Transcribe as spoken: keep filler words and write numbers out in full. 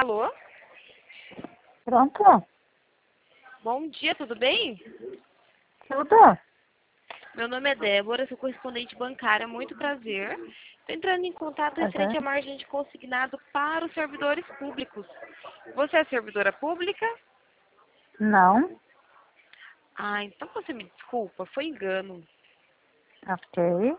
Alô? Pronto? Bom dia, tudo bem? Tudo? Meu nome é Débora, sou correspondente bancária, muito prazer. Estou entrando em contato referente à Uhum. margem de consignado para os servidores públicos. Você é servidora pública? Não. Ah, então você me desculpa, foi engano. Ok.